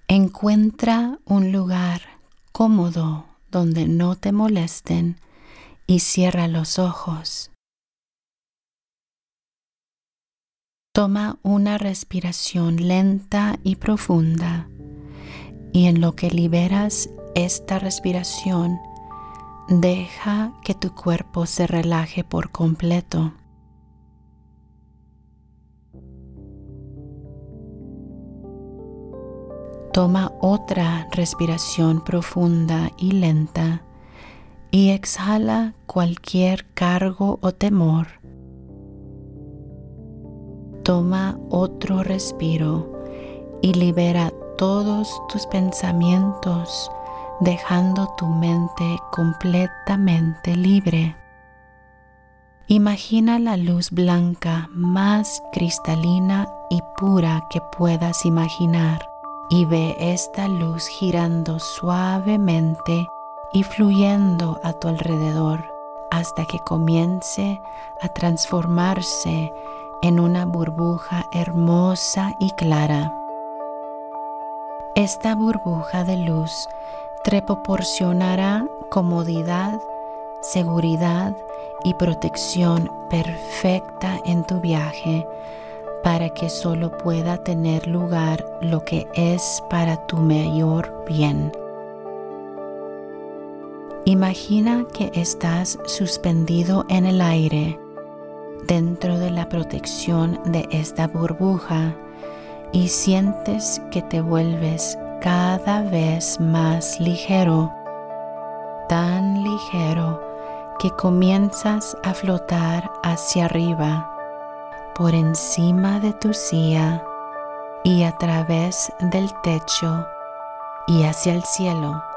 Encuentra un lugar cómodo donde no te molesten y cierra los ojos. Toma una respiración lenta y profunda y en lo que liberas esta respiración, deja que tu cuerpo se relaje por completo. Toma otra respiración profunda y lenta y exhala cualquier cargo o temor. Toma otro respiro y libera todos tus pensamientos, dejando tu mente completamente libre. Imagina la luz blanca más cristalina y pura que puedas imaginar y ve esta luz girando suavemente y fluyendo a tu alrededor hasta que comience a transformarse en una burbuja hermosa y clara. Esta burbuja de luz te proporcionará comodidad, seguridad y protección perfecta en tu viaje para que solo pueda tener lugar lo que es para tu mayor bien. Imagina que estás suspendido en el aire dentro de la protección de esta burbuja y sientes que te vuelves cada vez más ligero, tan ligero que comienzas a flotar hacia arriba, por encima de tu silla y a través del techo y hacia el cielo.